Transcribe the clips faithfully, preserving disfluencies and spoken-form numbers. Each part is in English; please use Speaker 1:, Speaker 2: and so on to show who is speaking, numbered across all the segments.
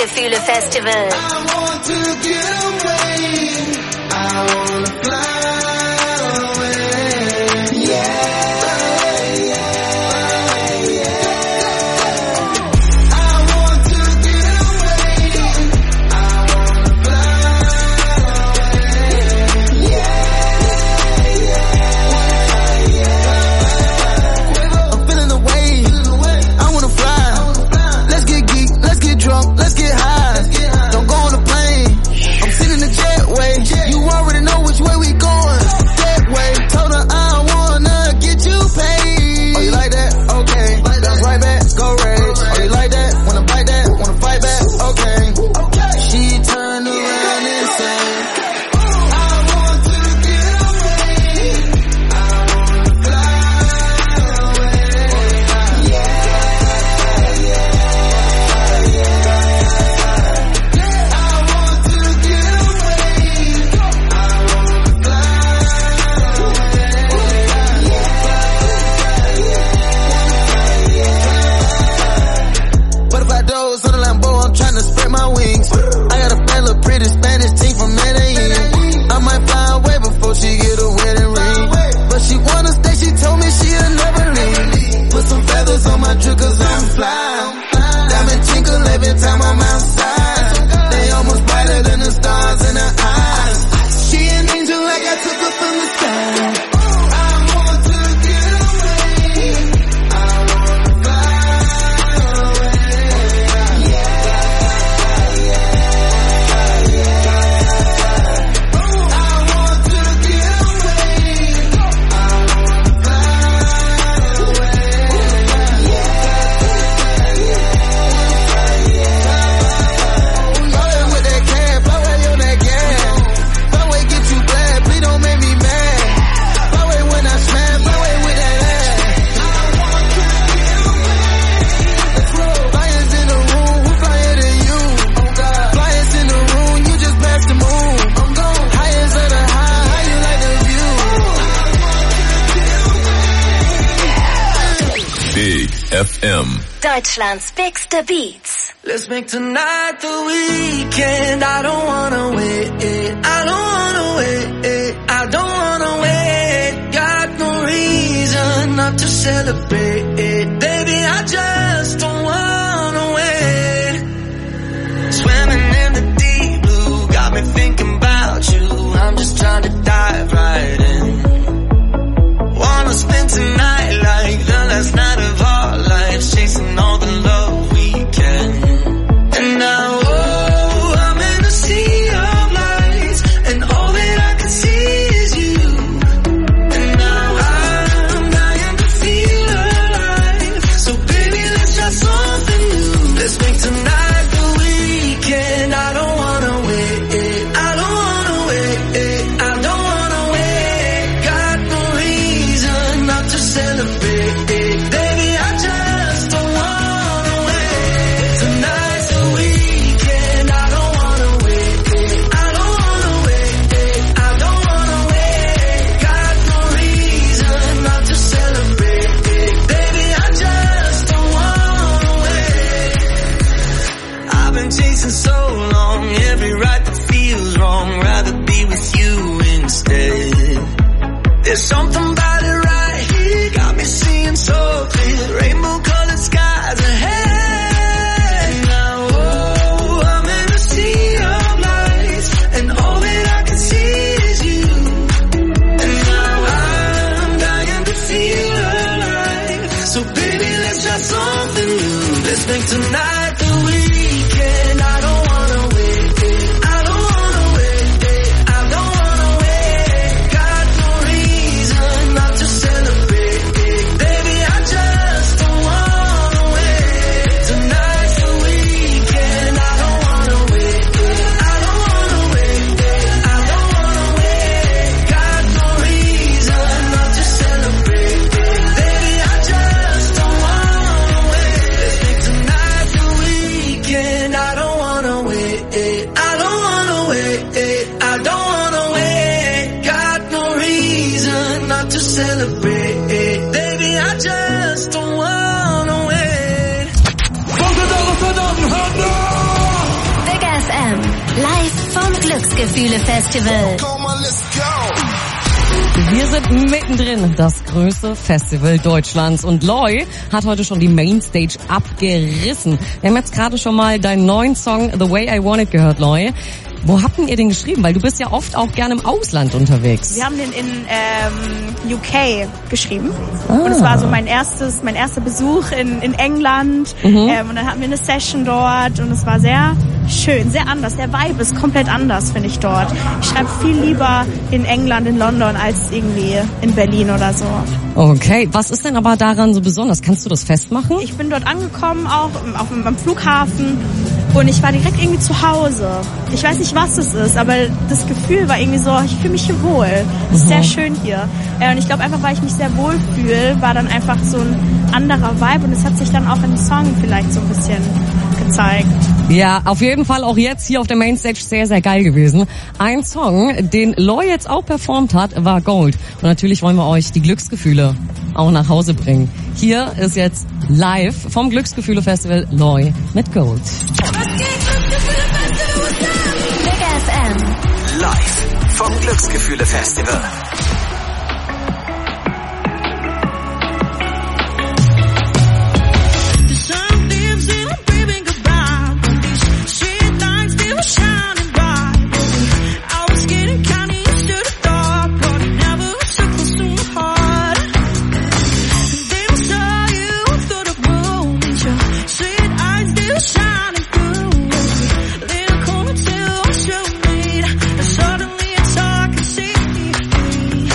Speaker 1: Gefühle Festival.
Speaker 2: I want to get away. I wanna fly away. Yeah.
Speaker 1: Deutschland's bigste Beats.
Speaker 3: Let's make tonight the weekend. I don't wanna wait. I don't wanna wait. I don't wanna wait. Got no reason not to celebrate. Baby, I just don't wanna wait. Swimming in the deep blue, got me thinking about you. I'm just trying to dive right in. Wanna spend tonight like the last night of our lives, chasing all the love we can. And now, oh, I'm in a sea of lights, and all that I can see is you. And now I'm dying to feel alive. So baby, let's try something new. Let's make tonight the weekend. I don't wanna wait. I don't wanna wait. I don't wanna wait. Got no reason not to celebrate. Baby, I just don't wanna wait. Tonight's the weekend. I don't wanna wait. I don't wanna wait. I don't wanna wait. Got no reason not to celebrate. Baby, I just don't wanna wait. I've been chasing so long, every right that feels wrong. Rather be with you instead. There's something about it right here, got me seeing so clear. Rainbow colored skies ahead. Now, oh, I'm in a sea of lights, and all that I can see is you. And now I'm dying to feel alive. So baby, let's try something new. Let's make tonight the weekend. I don't wanna wait. I don't wanna wait. I don't wanna wait. Got no reason not to celebrate. Baby, I just don't wanna wait. Tonight's the weekend. I don't wanna wait. I don't wanna wait. I don't wanna wait. Got no reason not to celebrate. Baby, I just don't wanna wait. Let's make tonight the weekend. I don't wanna wait. I don't wanna wait. I don't wanna wait. Got no reason not to celebrate. Baby, I just don't wanna wait.
Speaker 4: Vamos dar o Saddam Hunter!
Speaker 1: Live vom Glücksgefühle-Festival.
Speaker 4: Wir sind mittendrin, das größte Festival Deutschlands. Und Loy hat heute schon die Mainstage abgerissen. Wir haben jetzt gerade schon mal deinen neuen Song The Way I Want It gehört, Loy. Wo habt ihr den geschrieben? Weil du bist ja oft auch gerne im Ausland unterwegs.
Speaker 5: Wir haben den in ähm, U K geschrieben. Ah. Und es war so mein erstes, mein erster Besuch in, in England. Mhm. Ähm, und dann hatten wir eine Session dort und es war sehr schön, sehr anders. Der Vibe ist komplett anders, finde ich dort. Ich schreibe viel lieber in England, in London, als irgendwie in Berlin oder so.
Speaker 4: Okay, was ist denn aber daran so besonders? Kannst du das festmachen?
Speaker 5: Ich bin dort angekommen, auch auf, am Flughafen. Und ich war direkt irgendwie zu Hause. Ich weiß nicht, was es ist, aber das Gefühl war irgendwie so, ich fühle mich hier wohl. Es ist mhm. sehr schön hier. Und ich glaube einfach, weil ich mich sehr wohl fühle, war dann einfach so ein anderer Vibe. Und es hat sich dann auch im Song vielleicht so ein bisschen gezeigt.
Speaker 4: Ja, auf jeden Fall auch jetzt hier auf der Mainstage sehr, sehr geil gewesen. Ein Song, den Loy jetzt auch performt hat, war Gold. Und natürlich wollen wir euch die Glücksgefühle auch nach Hause bringen. Hier ist jetzt live vom Glücksgefühle-Festival Loy mit Gold.
Speaker 1: Big F M.
Speaker 6: Live vom Glücksgefühle-Festival.
Speaker 3: Suddenly it's all I can see.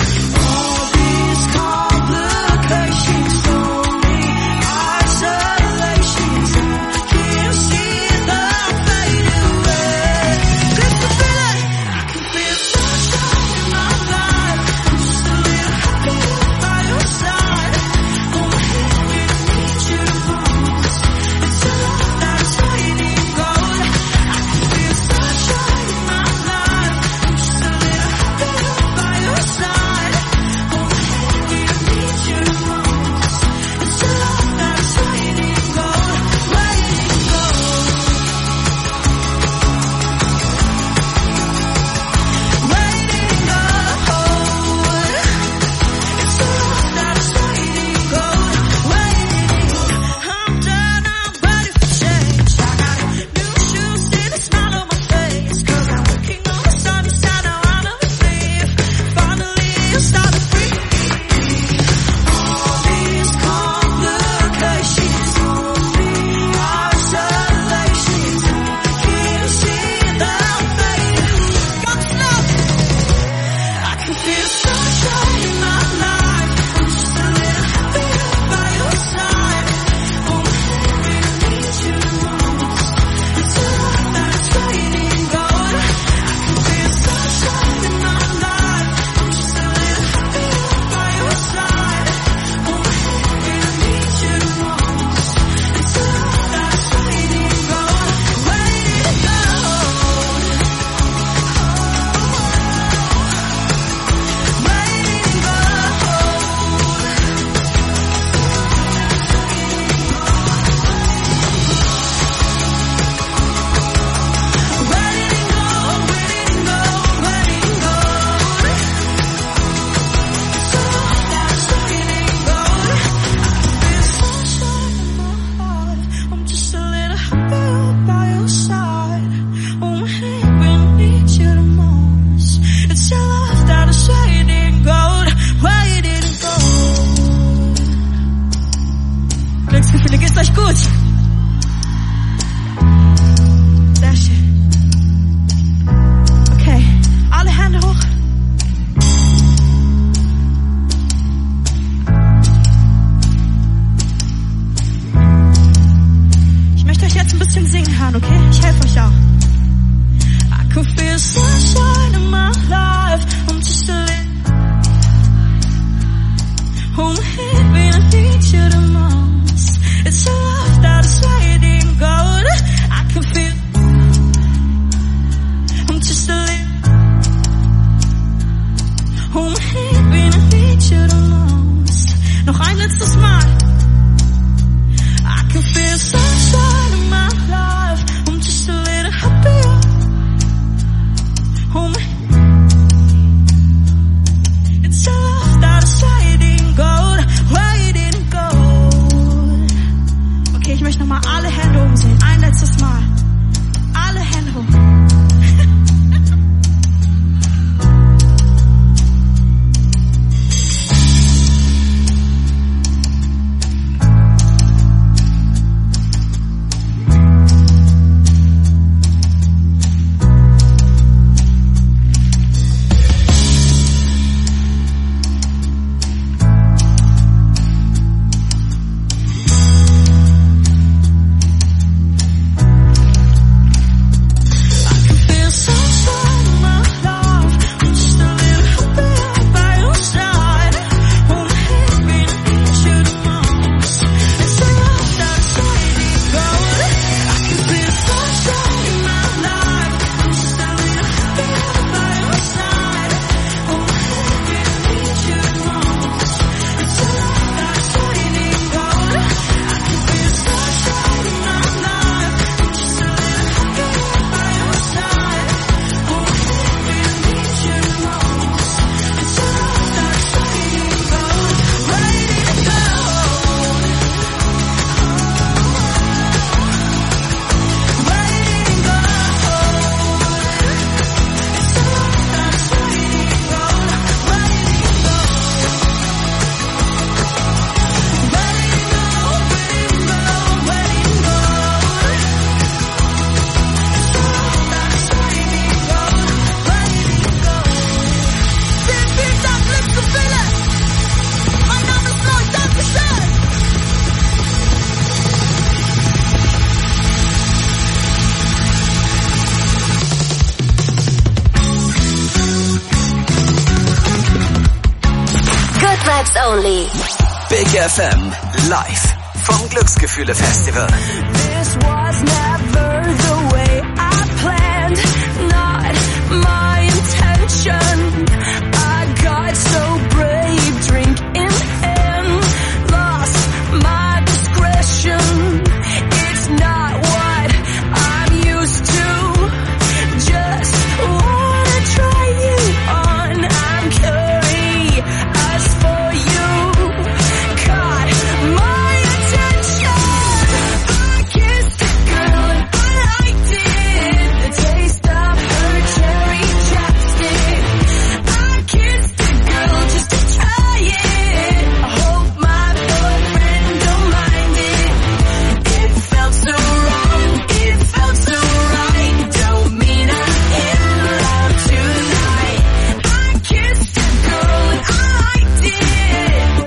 Speaker 1: only.
Speaker 6: Big F M, live vom Glücksgefühle Festival.
Speaker 3: This was never the way I planned, not my intention. I got so brave, drink in hand, lost my discretion. It's not what I'm used to, just wanna try you on. I'm curious for you, caught my attention. I kissed a girl and I liked it, the taste of her cherry chapstick. I kissed a girl just to try it, I hope my boyfriend don't mind it. It felt so wrong, it felt so right, don't mean I'm in love tonight. I kissed a girl and I liked it,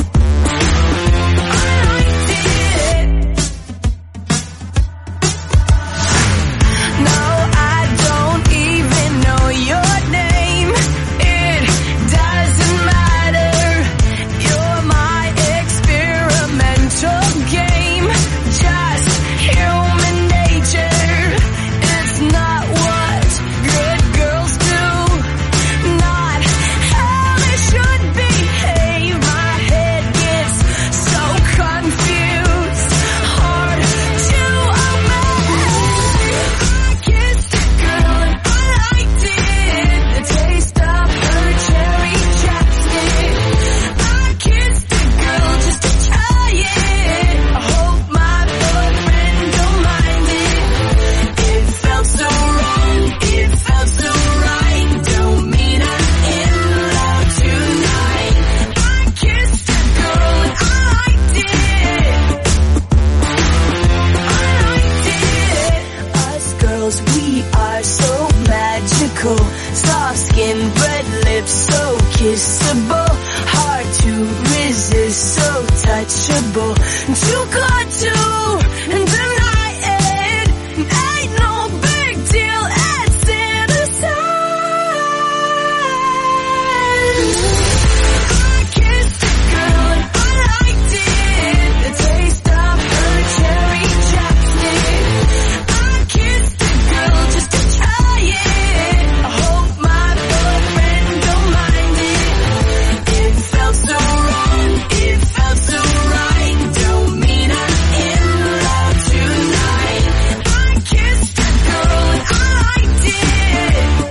Speaker 3: I liked it. No, I don't even know your name, it doesn't matter. You're my experimental game, just human nature. It's not what good girls do, not how they should behave. My head gets so confused, hard to obey. I kissed a girl and I liked it, the taste of her cherry chapstick. I kissed a girl just to try it, I hope my boyfriend don't mind it. It felt so wrong, it felt so right, don't mean I'm in love tonight. I kissed a girl and I liked it, I liked it. Us girls, we are so magical, soft skin, red lips, so kissable, hard to resist, so touchable, too good to deny it. Ain't no big deal, it's innocent. I kissed a girl and I liked it, the taste of her cherry chapstick. I kissed a girl just to try it, I hope my boyfriend don't mind it. It felt so wrong, it felt so right, don't mean I'm in love tonight. I kissed a girl and I liked it,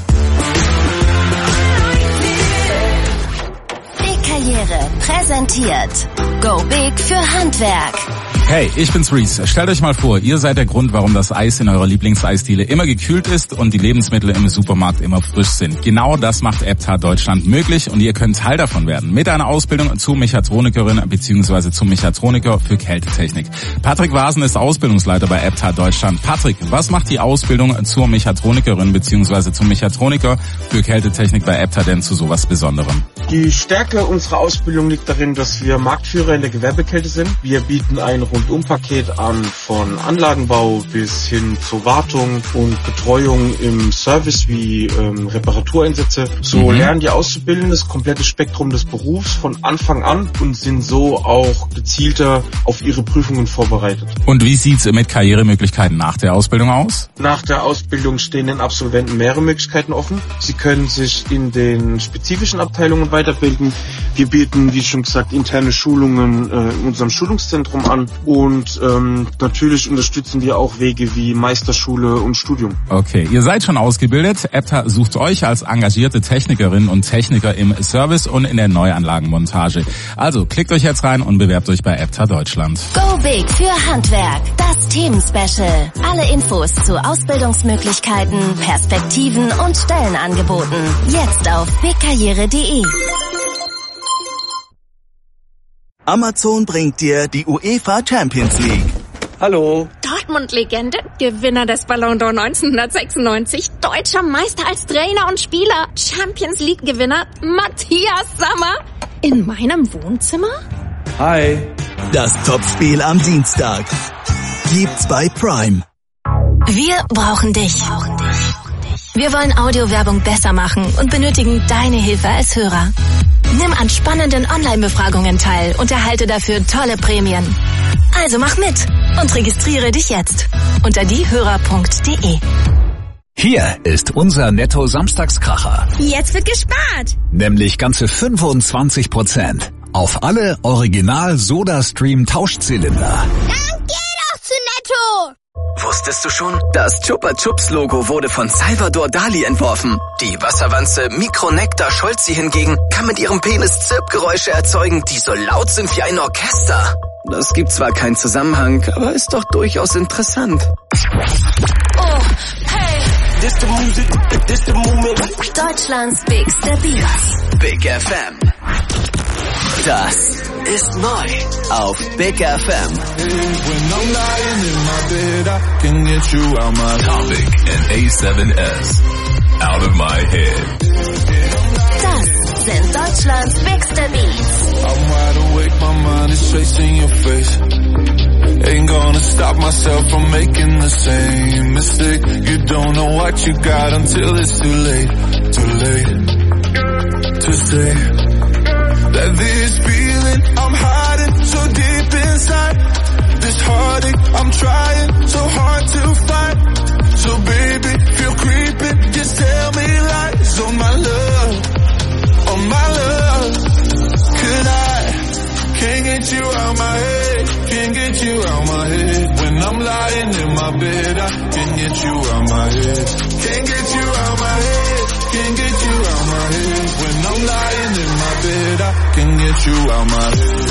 Speaker 3: I liked it.
Speaker 1: Big Karriere präsentiert Go Big für Handwerk.
Speaker 7: Hey, ich bin's Reese. Stellt euch mal vor, ihr seid der Grund, warum das Eis in eurer Lieblingseisdiele immer gekühlt ist und die Lebensmittel im Supermarkt immer frisch sind. Genau das macht Epta Deutschland möglich und ihr könnt Teil davon werden. Mit einer Ausbildung zur Mechatronikerin bzw. zum Mechatroniker für Kältetechnik. Patrick Wasen ist Ausbildungsleiter bei Epta Deutschland. Patrick, was macht die Ausbildung zur Mechatronikerin bzw. zum Mechatroniker für Kältetechnik bei Epta denn zu sowas Besonderem?
Speaker 8: Die Stärke unserer Ausbildung liegt darin, dass wir Marktführer in der Gewerbekälte sind. Wir bieten ein Rundumpaket an, von Anlagenbau bis hin zur Wartung und Betreuung im Service wie ähm, Reparatureinsätze. So mhm. lernen die Auszubildenden das komplette Spektrum des Berufs von Anfang an und sind so auch gezielter auf ihre Prüfungen vorbereitet.
Speaker 7: Und wie sieht's mit Karrieremöglichkeiten nach der Ausbildung aus?
Speaker 8: Nach der Ausbildung stehen den Absolventen mehrere Möglichkeiten offen. Sie können sich in den spezifischen Abteilungen weiterbilden. Wir bieten, wie schon gesagt, interne Schulungen äh, in unserem Schulungszentrum an und ähm, natürlich unterstützen wir auch Wege wie Meisterschule und Studium.
Speaker 7: Okay, ihr seid schon ausgebildet. Epta sucht euch als engagierte Technikerinnen und Techniker im Service und in der Neuanlagenmontage. Also klickt euch jetzt rein und bewerbt euch bei Epta Deutschland.
Speaker 1: Go Big für Handwerk, das Themenspecial. Alle Infos zu Ausbildungsmöglichkeiten, Perspektiven und Stellenangeboten. Jetzt auf bigkarriere punkt de.
Speaker 9: Amazon bringt dir die UEFA Champions League.
Speaker 8: Hallo.
Speaker 10: Dortmund-Legende, Gewinner des Ballon d'Or neunzehnhundertsechsundneunzig, deutscher Meister als Trainer und Spieler, Champions League-Gewinner Matthias Sammer in meinem Wohnzimmer?
Speaker 9: Hi. Das Topspiel am Dienstag gibt's bei Prime.
Speaker 1: Wir brauchen dich. Wir wollen Audiowerbung besser machen und benötigen deine Hilfe als Hörer. Nimm an spannenden Online-Befragungen teil und erhalte dafür tolle Prämien. Also mach mit und registriere dich jetzt unter diehörer punkt de.
Speaker 11: Hier ist unser Netto-Samstagskracher.
Speaker 5: Jetzt wird gespart.
Speaker 11: Nämlich ganze fünfundzwanzig Prozent auf alle Original-Soda-Stream-Tauschzylinder.
Speaker 12: Dann geh doch zu Netto!
Speaker 6: Wusstest du schon? Das Chupa Chups Logo wurde von Salvador Dali entworfen. Die Wasserwanze Micronectar Scholzi hingegen kann mit ihrem Penis Zirpgeräusche erzeugen, die so laut sind wie ein Orchester. Das gibt zwar keinen Zusammenhang, aber ist doch durchaus interessant.
Speaker 1: Oh, hey! This the music, this the movement. Deutschlands bigster Beats.
Speaker 6: Big F M. Das ist neu auf Big F M.
Speaker 13: Topic and A seven S. Out of my head.
Speaker 1: Das sind Deutschlands bigster Beats.
Speaker 14: I'm wide awake, my mind is chasing your face. Ain't gonna stop myself from making the same mistake. You don't know what you got until it's too late. Too late to say that this feeling I'm hiding so deep inside. This heartache I'm trying so hard to fight. So baby, feel creeping, just tell me lies on my love, on my love. Could I, can't get you out my head, can't get you out my head. When I'm lying in my bed, I can't get you out my head. Can't get you out my head, can't get you out my head. When I'm lying in my bed, I can get you out my head.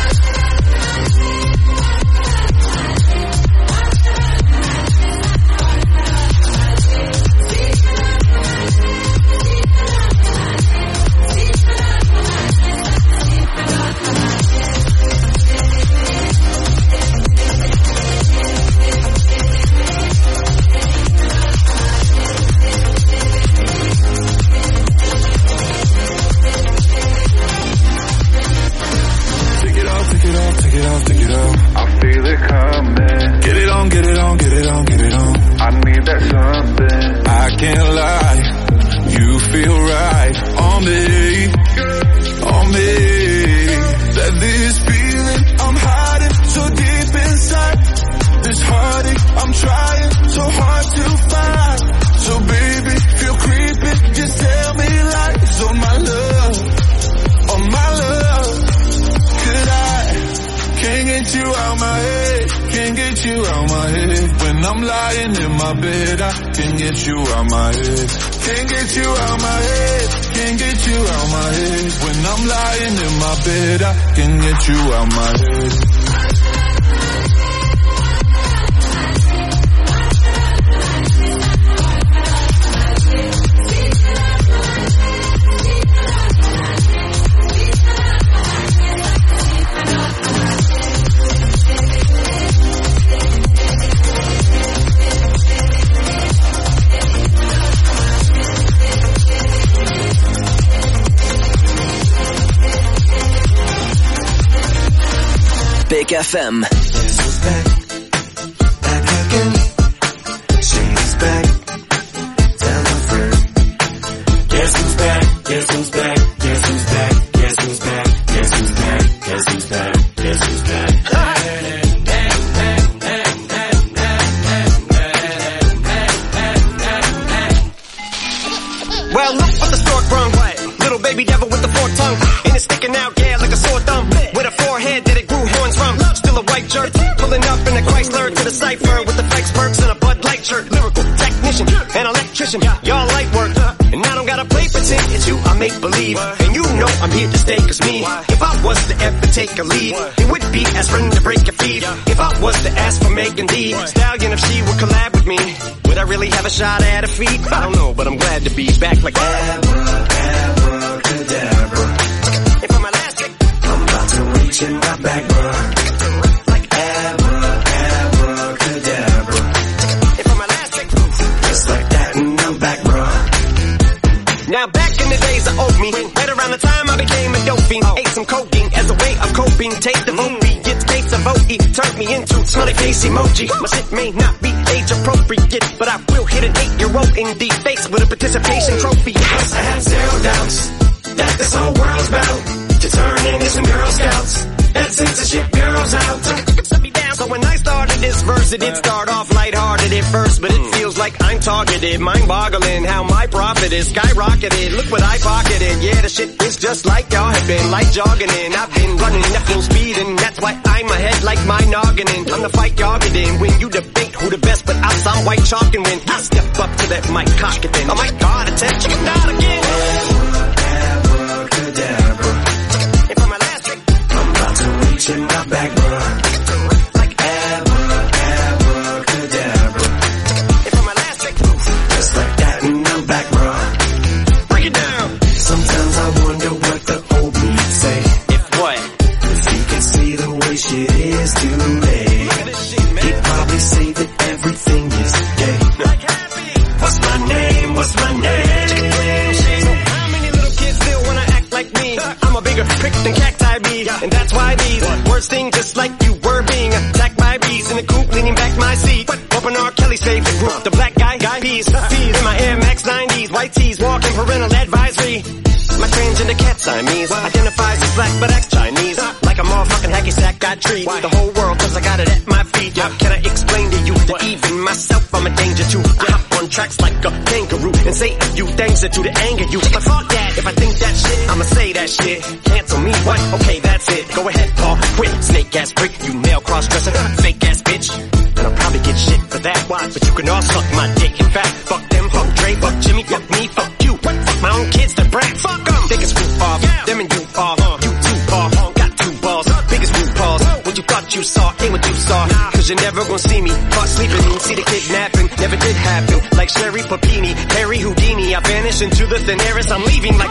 Speaker 6: Big F M.
Speaker 15: Well, look what the stork brung. Little baby devil with the forked tongue. And it's sticking out, yeah, like a sore thumb. With a forehead that it grew horns from. Still a white jerk. Pulling up in a Chrysler to the cipher with the Fikes perks and a Bud Light shirt. Lyrical technician, an electrician. Y'all light work. And I don't gotta play pretend. It's you I make believe. And you know I'm here to stay, cause me, if I was to ever take a lead, it would be aspirin to break your feet. If I was to ask for Megan Thee Stallion, if she would collab with me, would I really have a shot at her feet? I don't know, but I'm glad to be back like abracadabra. If I'm elastic, I'm about to reach in my back, bruh. Like abracadabra. If I'm elastic, just like that, and I'm back, bruh. Now back in the days of old me, right around the time I became a dope fiend, ate some cocaine as a way of coping. Take the movie, gets case of O E. slowly turned me into smiley face emoji. My shit may not be age appropriate, but I will hit an eight-year-old in the face with a participation trophy. Yes, I have zero doubts that this whole world's bound to turn into some Girl Scouts. That censorship girls out. Set me down. So when I started this verse, it did start off lighthearted at first, but it feels like I'm targeted. Mind-boggling how my profit is skyrocketed. Look what I pocketed. Yeah, the shit is just like y'all have been, like jogging in. I've been running at full speed, and that's why I'm ahead like my noggin in. I'm the fight y'all get in when you debate who the best, but I sound white chalk and when I step up to that mic, cock it then. Oh my God, attention, chicken out again. Abracadabra. And for my last trick, I'm about to reach in my back, bruh. Like abra, abracadabra. And for my last trick, just like that, and I'm back, bruh. Break it down. Sometimes I wonder what the old me say. If what? If he could see the way shit is today, he'd probably say that everything is gay. What's my name? What's my name? So how many little kids still wanna act like me? I'm a bigger prick than cacti bee, and that's why these words sting just like you were being attacked by bees in the coop, leaning back my seat. Open R. Kelly's favorite group, the black guy, guy peas, fees in my Air Max nineties, white tees, walking parental advisory. My transgender cat Siamese identifies as black but acts Chinese. Like a motherfucking hacky sack, I treat the whole world cause I got it at my feet. Can I explain to you that even myself I'm a danger to? I hop on tracks like a kangaroo and say a few things that do to anger you. But fuck that, if I think that shit, I'ma say that shit. Cancel me, what? Okay, that's it. Go ahead, Paul, quit. Snake ass prick, you male cross-dresser, fake ass bitch. And I'll probably get shit for that. Why? But you can all suck my dick. In fact, fuck them, fuck Dre, fuck Jimmy, fuck me, fuck you. Fuck my own kids, they're brag. Fuck them. Think it's screw off. Them and you off. You too, Paul. Got two balls. Biggest blue paws. What you thought you saw ain't what you saw. Cause you're never gonna see me caught sleeping. See the kidnapping. Never did happen. Like Sherry Papini, Harry Houdini. I vanish into the thin air as I'm leaving like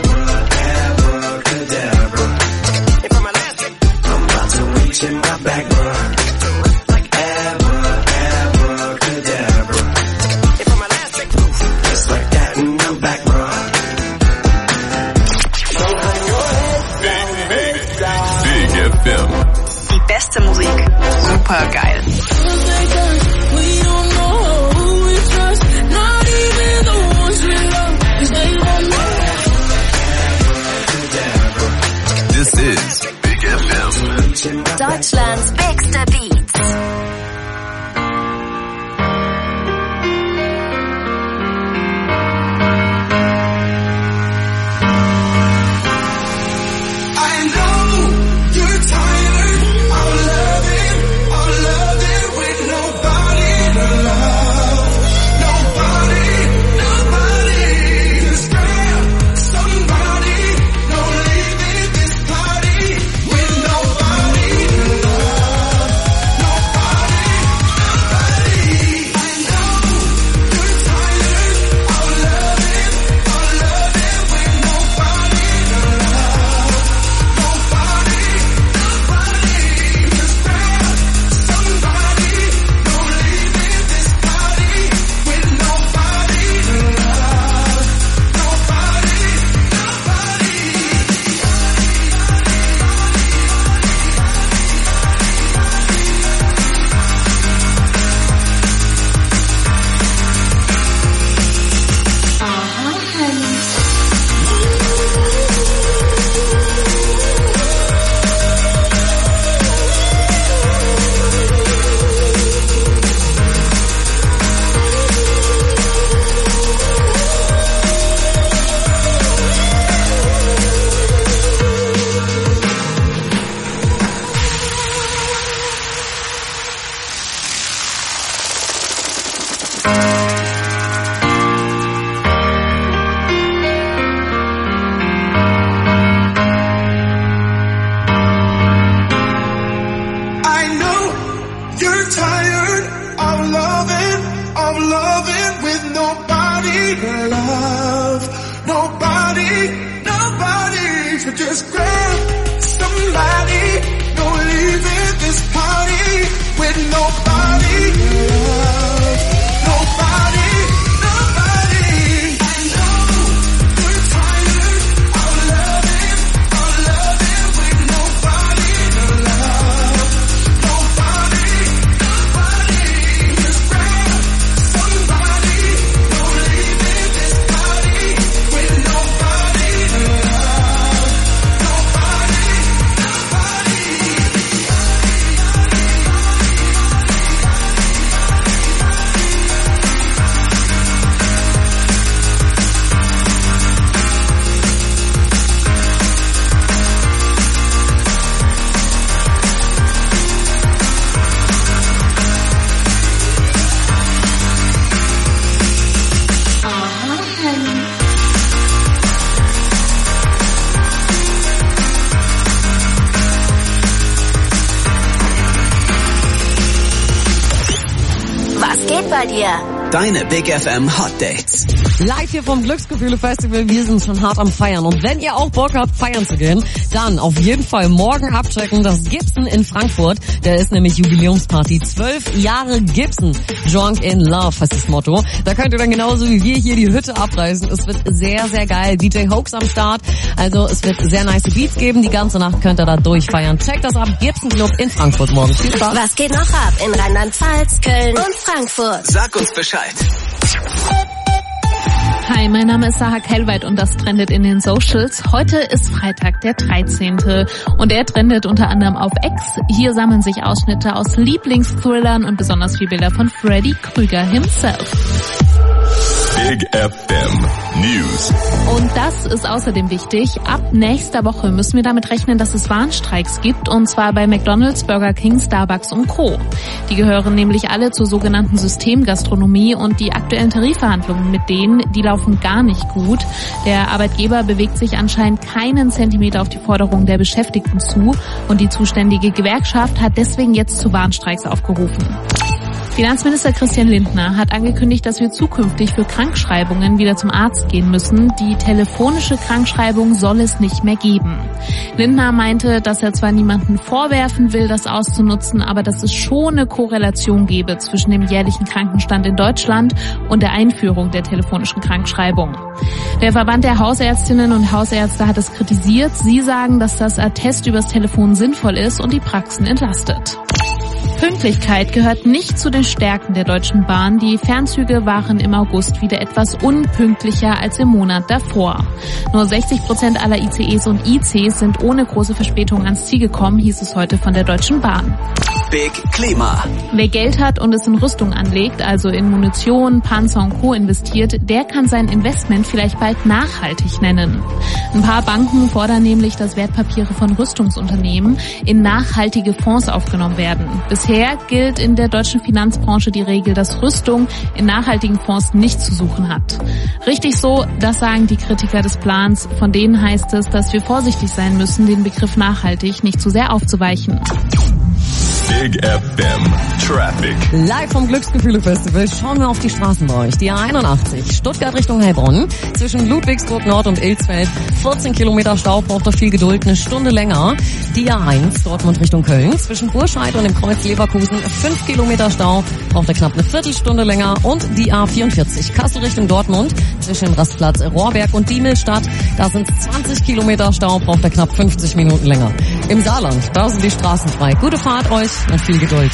Speaker 15: abracadabra. And for my last trick, I'm about to reach in my back, bruh. Like abracadabra. And for my last trick, just like that, and I'm back, bruh.
Speaker 13: Big F M.
Speaker 16: Die beste Musik. Super geil.
Speaker 13: This is Big F M.
Speaker 1: Deutschlands bigste Beats.
Speaker 2: Nobody
Speaker 1: bei dir.
Speaker 9: Deine Big F M Hot Dates.
Speaker 4: Live hier vom Glücksgefühle Festival, wir sind schon hart am Feiern. Und wenn ihr auch Bock habt, feiern zu gehen, dann auf jeden Fall morgen abchecken das Gibson in Frankfurt. Da ist nämlich Jubiläumsparty. Zwölf Jahre Gibson. Drunk in Love heißt das Motto. Da könnt ihr dann genauso wie wir hier die Hütte abreißen. Es wird sehr, sehr geil. D J Hoax am Start. Also es wird sehr nice Beats geben. Die ganze Nacht könnt ihr da durchfeiern. Checkt das ab. Gibson Club in Frankfurt morgen. Viel Spaß.
Speaker 1: Was geht noch ab in Rheinland-Pfalz, Köln und Frankfurt?
Speaker 6: Sag uns Bescheid.
Speaker 17: Hi, mein Name ist Sahar Kelweit und das trendet in den Socials. Heute ist Freitag, der dreizehnte und er trendet unter anderem auf X. Hier sammeln sich Ausschnitte aus Lieblingsthrillern und besonders viele Bilder von Freddy Krüger himself.
Speaker 13: Big F M News.
Speaker 17: Und das ist außerdem wichtig. Ab nächster Woche müssen wir damit rechnen, dass es Warnstreiks gibt, und zwar bei McDonald's, Burger King, Starbucks und Co. Die gehören nämlich alle zur sogenannten Systemgastronomie und die aktuellen Tarifverhandlungen mit denen, die laufen gar nicht gut. Der Arbeitgeber bewegt sich anscheinend keinen Zentimeter auf die Forderungen der Beschäftigten zu und die zuständige Gewerkschaft hat deswegen jetzt zu Warnstreiks aufgerufen. Finanzminister Christian Lindner hat angekündigt, dass wir zukünftig für Krankschreibungen wieder zum Arzt gehen müssen. Die telefonische Krankschreibung soll es nicht mehr geben. Lindner meinte, dass er zwar niemanden vorwerfen will, das auszunutzen, aber dass es schon eine Korrelation gebe zwischen dem jährlichen Krankenstand in Deutschland und der Einführung der telefonischen Krankschreibung. Der Verband der Hausärztinnen und Hausärzte hat es kritisiert. Sie sagen, dass das Attest übers Telefon sinnvoll ist und die Praxen entlastet. Pünktlichkeit gehört nicht zu den Stärken der Deutschen Bahn. Die Fernzüge waren im August wieder etwas unpünktlicher als im Monat davor. Nur sechzig Prozent aller I C Es und I Cs sind ohne große Verspätung ans Ziel gekommen, hieß es heute von der Deutschen Bahn.
Speaker 9: Big Klima.
Speaker 17: Wer Geld hat und es in Rüstung anlegt, also in Munition, Panzer und Co. investiert, der kann sein Investment vielleicht bald nachhaltig nennen. Ein paar Banken fordern nämlich, dass Wertpapiere von Rüstungsunternehmen in nachhaltige Fonds aufgenommen werden. Bisher gilt in der deutschen Finanzbranche die Regel, dass Rüstung in nachhaltigen Fonds nichts zu suchen hat. Richtig so, das sagen die Kritiker des Plans. Von denen heißt es, dass wir vorsichtig sein müssen, den Begriff nachhaltig nicht zu sehr aufzuweichen.
Speaker 13: Big F M Traffic.
Speaker 4: Live vom Glücksgefühle Festival schauen wir auf die Straßen bei euch. Die A einundachtzig, Stuttgart Richtung Heilbronn, zwischen Ludwigsburg Nord und Ilsfeld, vierzehn Kilometer Stau, braucht doch viel Geduld, eine Stunde länger. Die A eins, Dortmund Richtung Köln, zwischen Burscheid und dem Kreuz Leverkusen, fünf Kilometer Stau, braucht er knapp eine Viertelstunde länger. Und die A vierundvierzig, Kassel Richtung Dortmund, zwischen Rastplatz Rohrberg und Diemelstadt, da sind zwanzig Kilometer Stau, braucht er knapp fünfzig Minuten länger. Im Saarland, da sind die Straßen frei. Gute Fahrt euch und viel Geduld.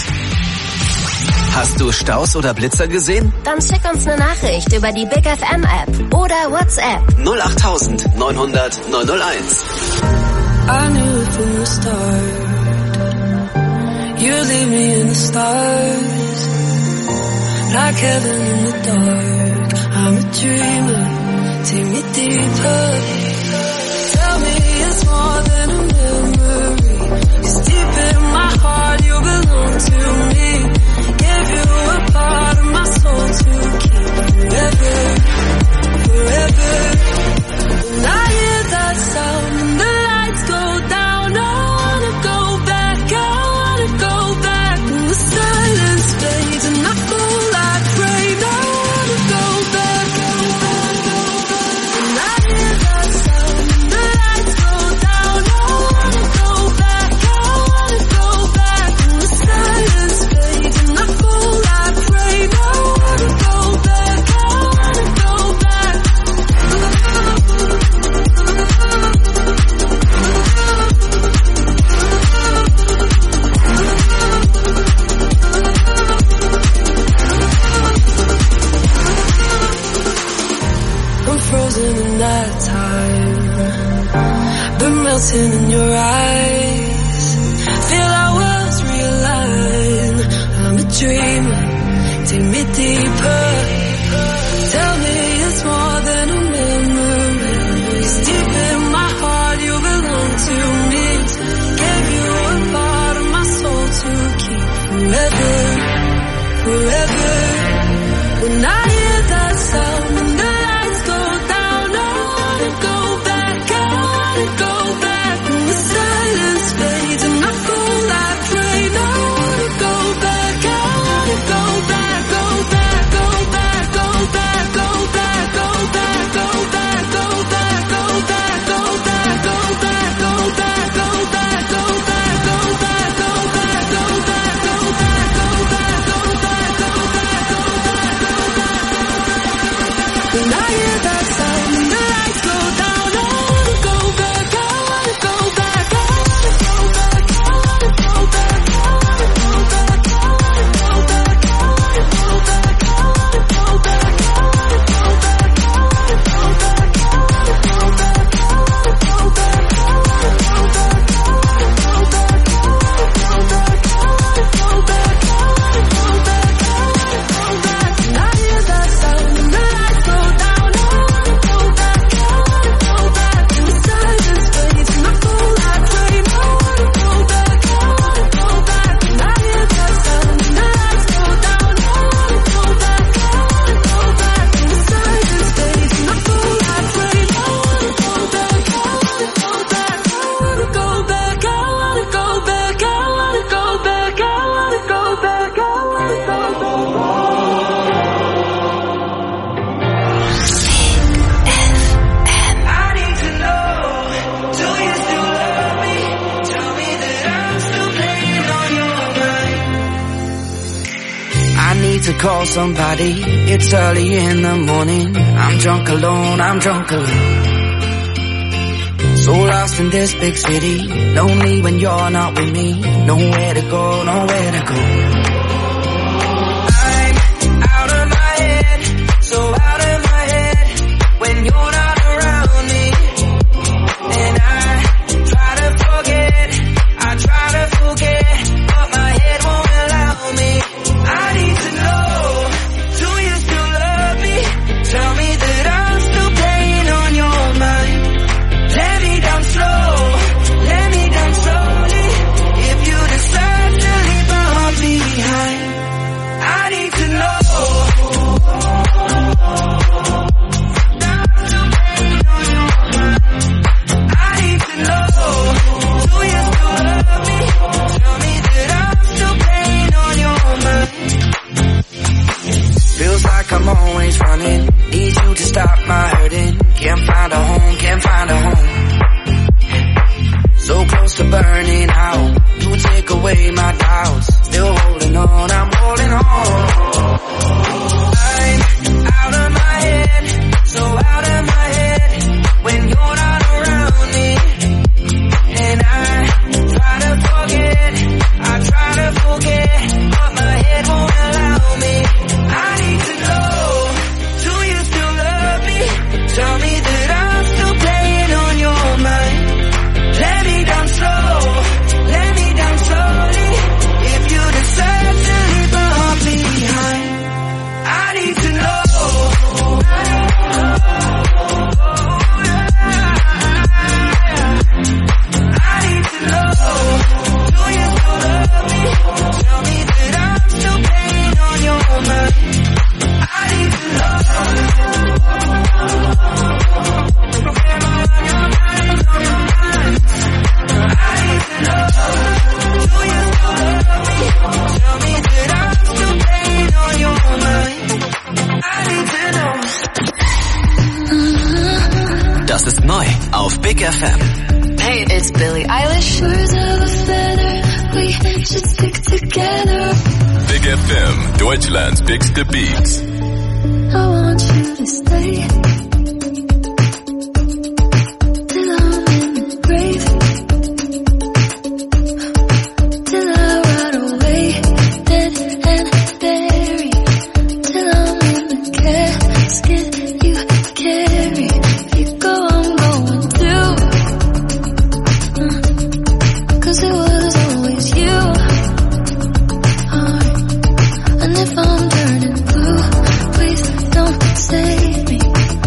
Speaker 6: Hast du Staus oder Blitzer gesehen?
Speaker 1: Dann schick uns eine Nachricht über die Big F M App oder WhatsApp.
Speaker 6: null achttausend neunhundert neunhunderteins.
Speaker 3: I knew it from the start. You leave me in the stars, like heaven in the dark. I'm a dreamer, take me deeper. Tell me it's more than a memory. It's deep in my heart, you belong to me. Give you a part of my soul to keep forever, forever. When I hear that sound and the lights go down, I wanna go back, I wanna go back. When the silence fades and I go like rain, I wanna go back. When I hear that sound and the lights go down, I wanna go back, I wanna go back. When the silence fades and I go like rain, I wanna go back, I wanna go back. I'm frozen in that time, been melting in your eyes. Feel our worlds realign. I'm a dreamer, take me deeper. Tell me it's more than a memory. It's deep in my heart, you belong to me. Gave you a part of my soul to keep forever, forever. When I hear that sound and the lights go down, I wanna go back, I wanna go back. When the silence fades and I go like rain, I wanna go back, I wanna go back, go back. To call somebody, it's early in the morning. I'm drunk alone, I'm drunk alone. So lost in this big city, lonely when you're not with me. Nowhere to go, nowhere to go. I'm out of my head, so out of my head when you're not around me. And I try to forget, I try to forget, but my head won't allow me. I need to know. Tell me that I'm still playing on your mind. Let me down slow, let me down slowly. If you decide to leave my heart behind, I need to know. I'm still playing on your mind. I need to know. Do you still love me? Tell me that I'm still playing on your mind. Feels like I'm always running. Need you to stop my hurting. Can't find a home, can't find a home. So close to burning out. You take away my doubts. Still holding on, I'm holding on. I'm out of my head, so out of my head when you're not around me. And I try to forget, I try to forget, but my head won't allow me. I need to know. Tell me that I'm still playing on your mind. Let me down slow, let me down slowly. If you decide to leave my heart behind, I need to know. I need to know. Do you still love me? Tell me that I'm still playing on your mind. I need to know.
Speaker 6: Das ist neu auf Big F M.
Speaker 16: Hey, it's Billie Eilish.
Speaker 18: Birds of a feather, we should stick together.
Speaker 13: Big F M, Deutschlands bigste Beats.
Speaker 18: I want you to stay. And if I'm turning blue, please don't save me.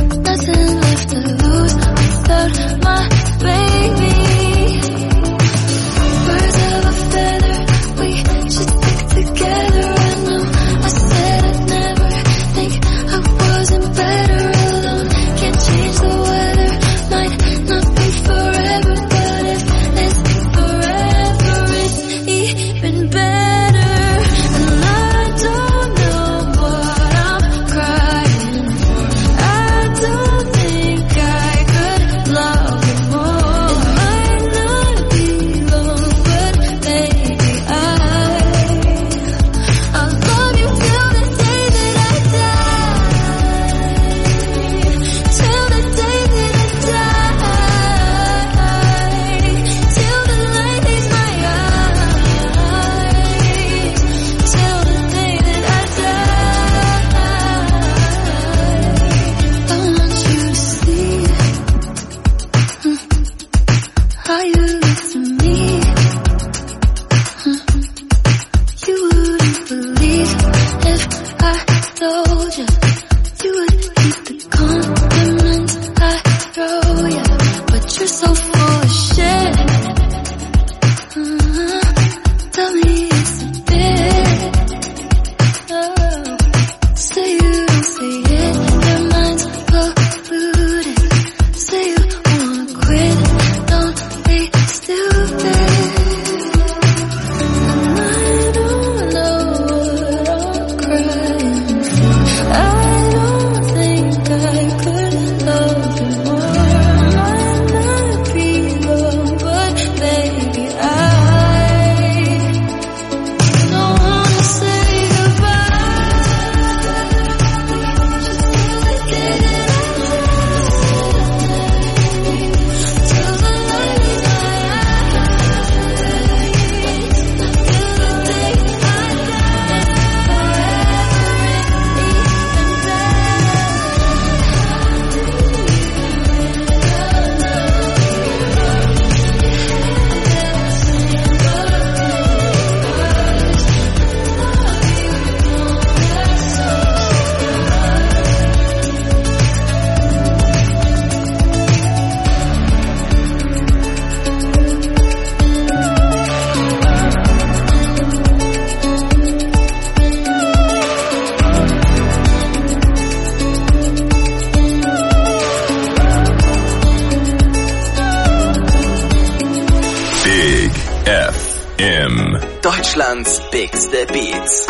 Speaker 13: M.
Speaker 6: Deutschlands bigste Beats.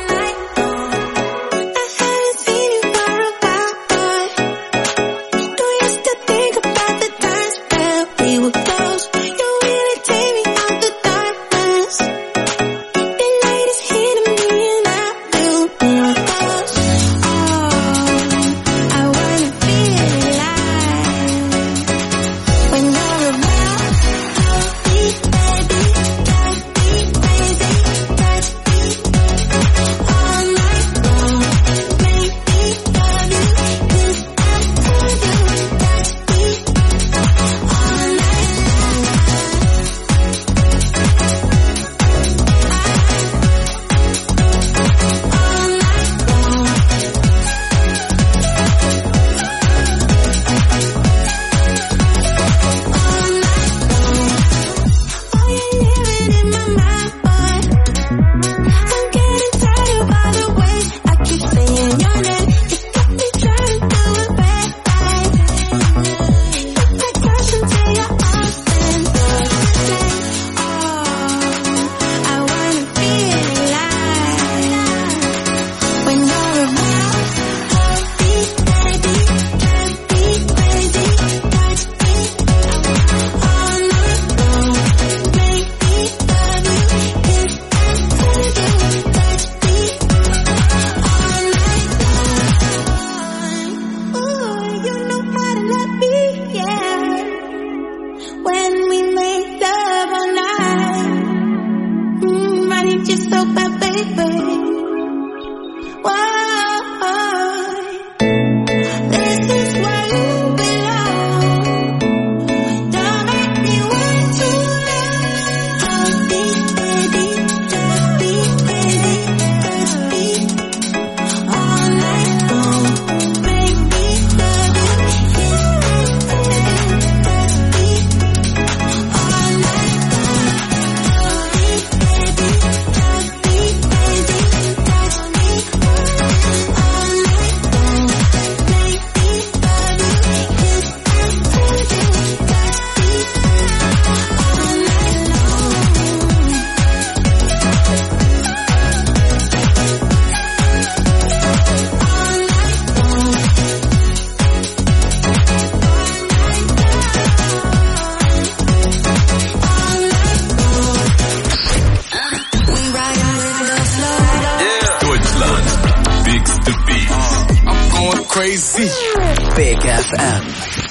Speaker 2: Crazy.
Speaker 6: Big F M.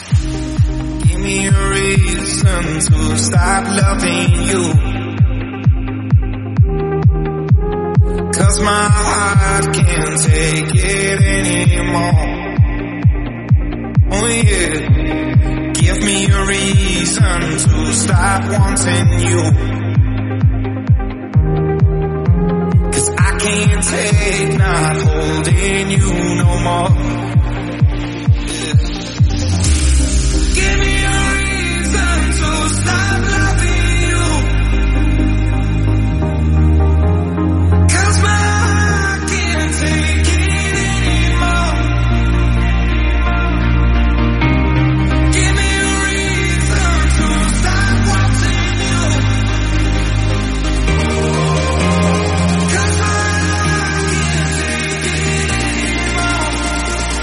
Speaker 2: Give me a reason to stop loving you. 'Cause my heart can't take it anymore. Oh yeah. Give me a reason to stop wanting you. 'Cause I can't take not holding you no more. Give me a reason to stop loving you. 'Cause my heart can't take it anymore. Give me a reason to stop wanting you. 'Cause my heart can't take it anymore.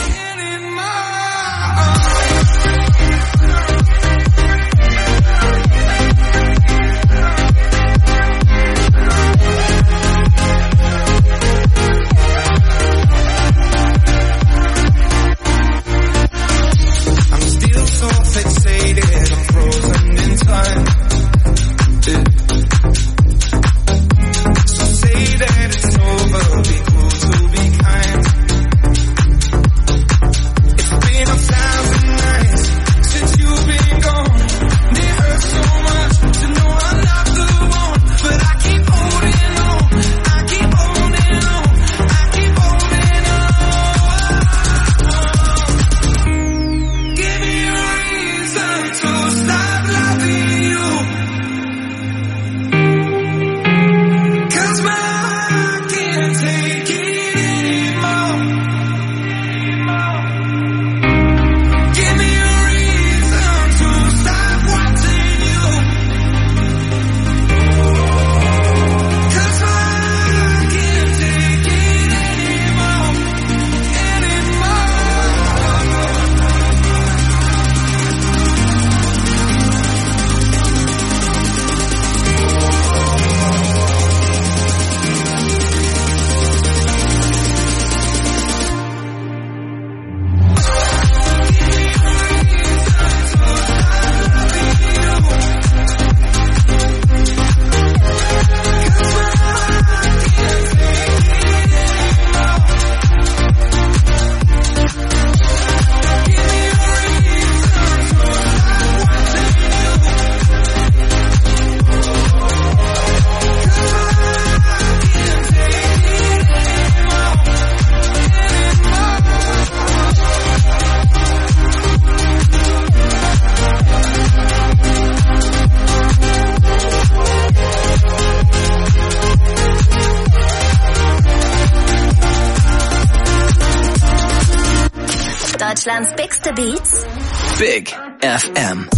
Speaker 1: Deutschlands bigste Beats?
Speaker 6: Big F M.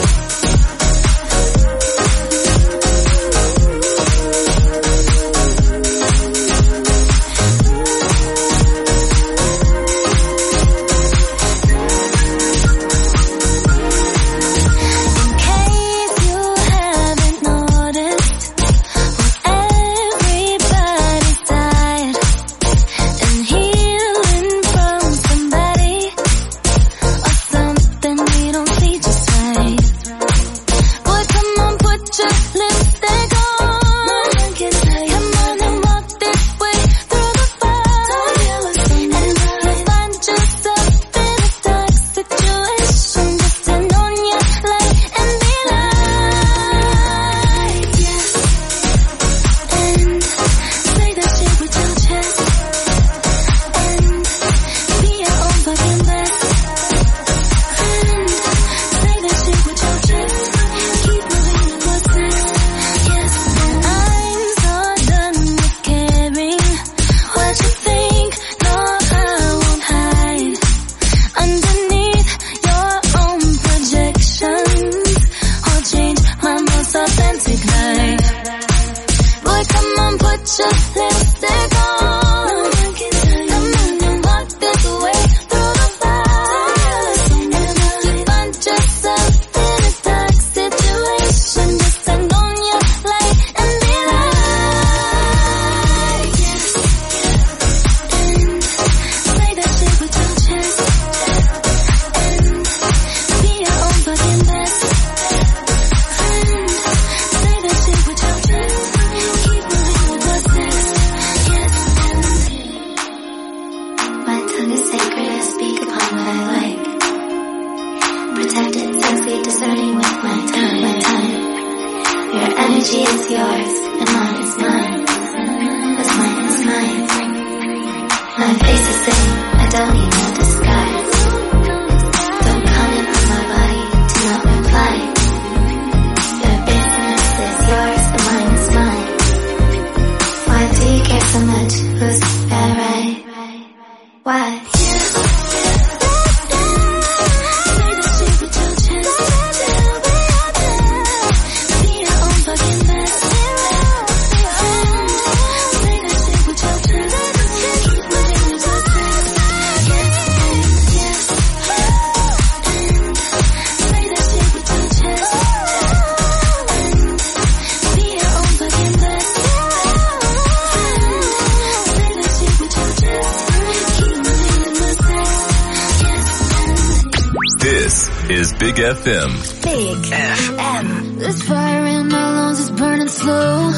Speaker 13: Big F M.
Speaker 1: Big F M.
Speaker 18: This fire in my lungs is burning slow,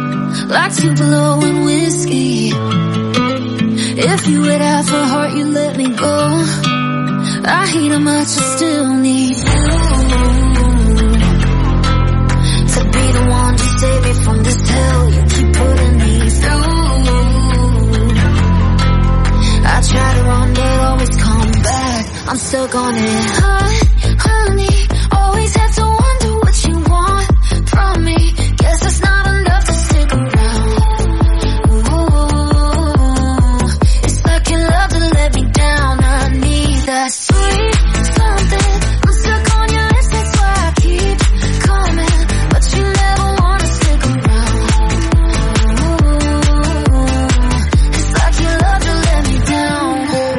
Speaker 18: like Tupelo and whiskey. If you would have a heart, you let me go. I hate how much I still need you to be the one to save me from this hell you keep putting me through. I try to run but always come back. I'm stuck on it. Hot, honey, always have to wonder what you want from me. Guess it's not enough to stick around. Ooh, it's like you love to let me down. I need that sweet something. I'm stuck on your lips, that's why I keep coming, but you never wanna stick around. Ooh, it's like you love to let me down.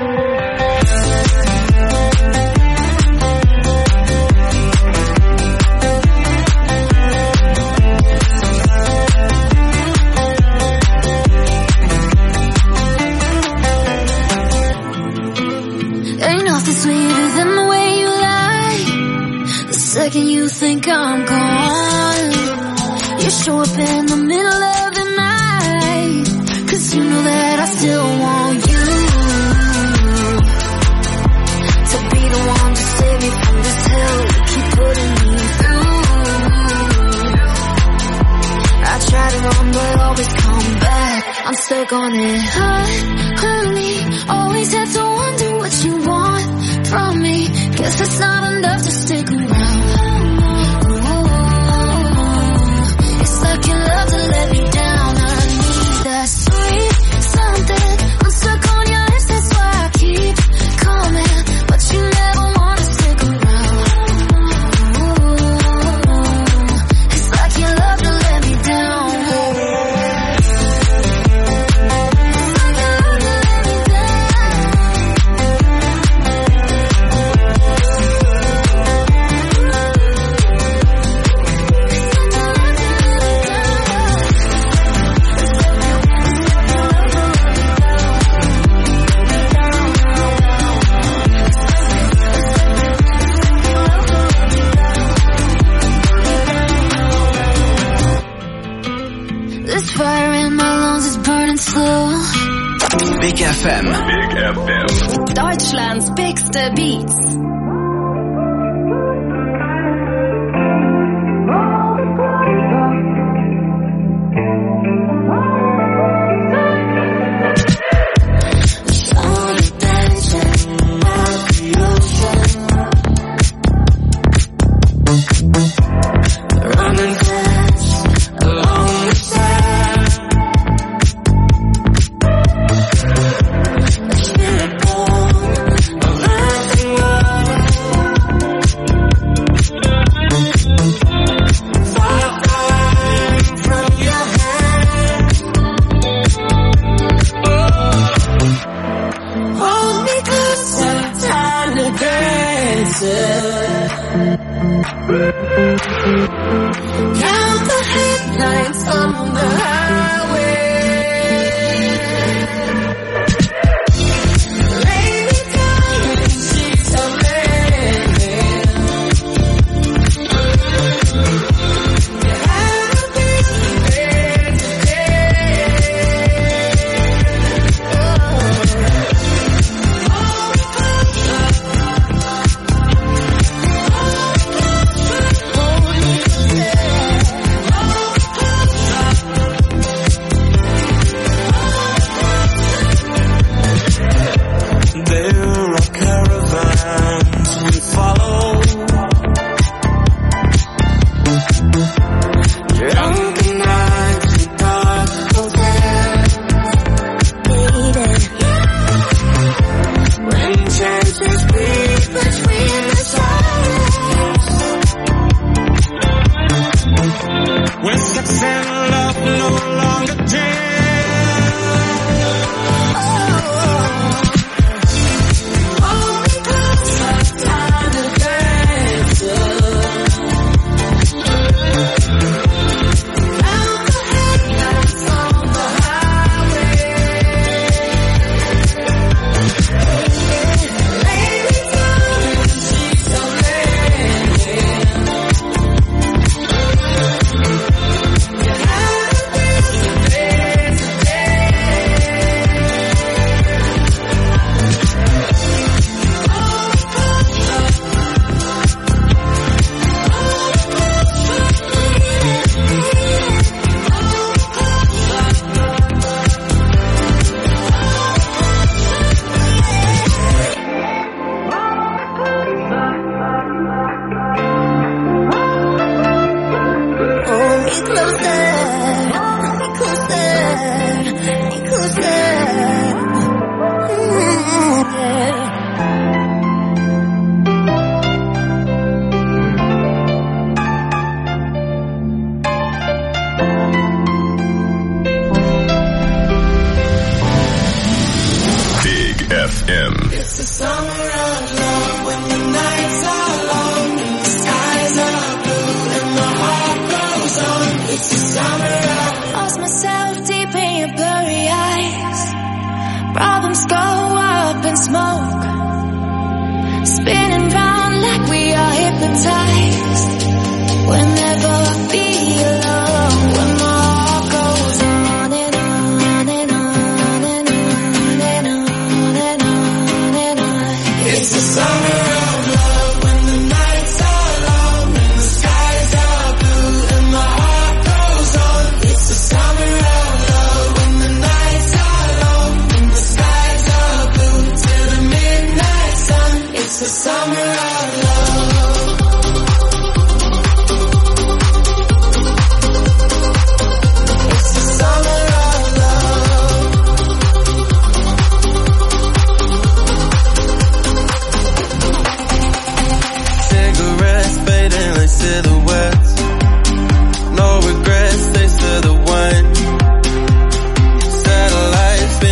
Speaker 18: Ain't nothing sweeter than the way you lie. The second you think I'm gone, you show up in the middle of the night, 'cause you know that I still want you to be the one to save me from this hell you keep putting me through. I try to run but always come back. I'm stuck on it. Hot, honey, always have to wonder what you want from me. Guess it's not enough to stick around. Ooh, it's like you love to let me down. I need that sweet something. I'm stuck on your lips, that's why I keep coming, but you
Speaker 6: F M.
Speaker 13: Big F M.
Speaker 1: Deutschlands bigste Beats.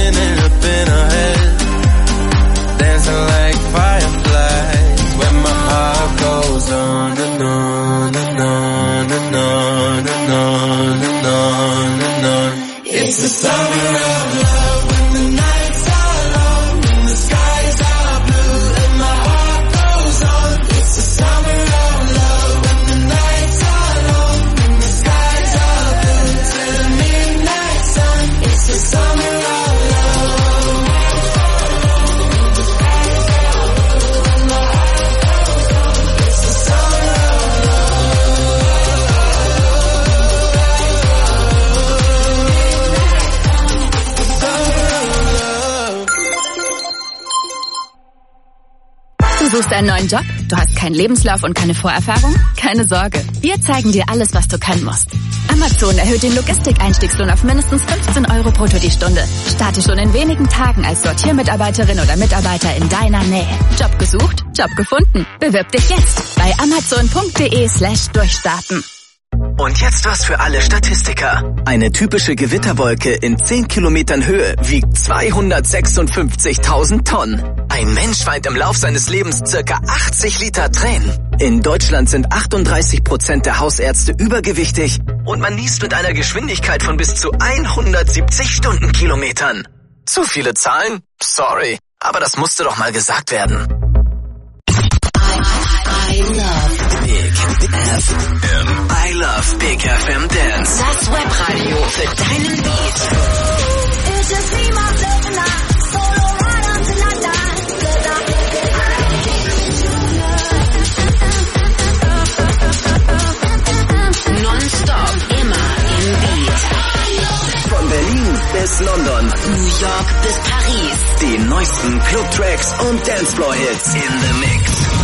Speaker 3: Dancing like fireflies when my heart
Speaker 16: einen neuen Job? Du hast keinen Lebenslauf und keine Vorerfahrung? Keine Sorge, wir zeigen dir alles, was du können musst. Amazon erhöht den Logistikeinstiegslohn auf mindestens fünfzehn Euro brutto die Stunde. Starte schon in wenigen Tagen als Sortiermitarbeiterin oder Mitarbeiter in deiner Nähe. Job gesucht? Job gefunden. Bewirb dich jetzt bei amazon.de slash durchstarten.
Speaker 6: Und jetzt was für alle Statistiker. Eine typische Gewitterwolke in zehn Kilometern Höhe wiegt zweihundertsechsundfünfzigtausend Tonnen. Ein Mensch weint im Lauf seines Lebens circa achtzig Liter Tränen. In Deutschland sind achtunddreißig Prozent der Hausärzte übergewichtig und man niest mit einer Geschwindigkeit von bis zu hundertsiebzig Stundenkilometern. Zu viele Zahlen? Sorry, aber das musste doch mal gesagt werden. I love Big F M. I love Big F M Dance.
Speaker 19: Das Webradio für deinen Beat. Nonstop, immer im Beat.
Speaker 6: Von Berlin bis London,
Speaker 19: New York bis Paris.
Speaker 6: Die neuesten Club-Tracks und Dancefloor-Hits in the Mix.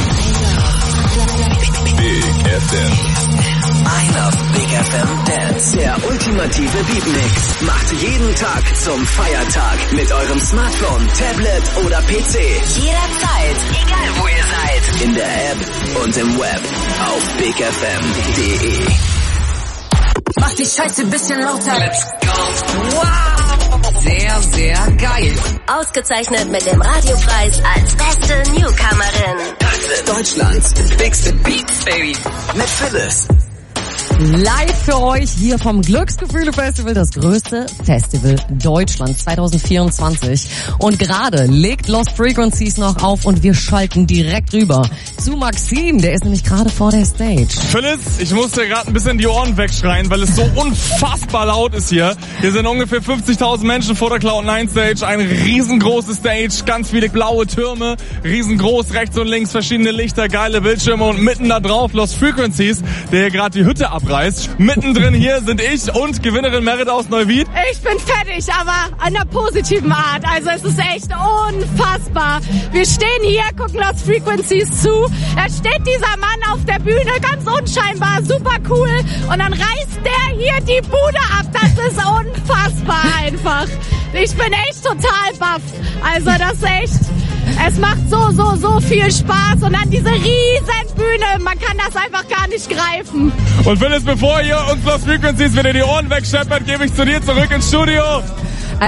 Speaker 13: Big F M.
Speaker 6: I love Big F M Dance. Der ultimative Beatmix macht jeden Tag zum Feiertag mit eurem Smartphone, Tablet oder P C.
Speaker 19: Jederzeit, egal wo ihr seid.
Speaker 6: In der App und im Web auf big f m punkt d e.
Speaker 19: Mach die Scheiße bisschen lauter. Let's go. Wow.
Speaker 4: Sehr, sehr geil.
Speaker 1: Ausgezeichnet mit dem Radiopreis als beste Newcomerin.
Speaker 6: Das sind Deutschlands Bigste Beats, Baby. Mit Phyllis.
Speaker 4: Live für euch hier vom Glücksgefühle Festival, das größte Festival Deutschlands zwanzig vierundzwanzig. Und gerade legt Lost Frequencies noch auf und wir schalten direkt rüber zu Maxim, der ist nämlich gerade vor der Stage.
Speaker 20: Phyllis, ich musste gerade ein bisschen die Ohren wegschreien, weil es so unfassbar laut ist hier. Hier sind ungefähr fünfzigtausend Menschen vor der Cloud nine Stage, eine riesengroße Stage, ganz viele blaue Türme, riesengroß, rechts und links verschiedene Lichter, geile Bildschirme und mitten da drauf Lost Frequencies, der hier gerade die Hütte abreißt. Mittendrin hier sind ich und Gewinnerin Merit aus Neuwied.
Speaker 5: Ich bin fertig, aber an einer positiven Art. Also es ist echt unfassbar. Wir stehen hier, gucken Lost Frequencies zu. Da steht dieser Mann auf der Bühne, ganz unscheinbar, super cool. Und dann reißt der hier die Bude ab. Das ist unfassbar einfach. Ich bin echt total baff. Also das ist echt... Es macht so, so, so viel Spaß und dann diese riesen Bühne, man kann das einfach gar nicht greifen.
Speaker 20: Und Phyllis, bevor ihr uns Lost Frequencies wieder die Ohren wegscheppert, gebe ich zu dir zurück ins Studio.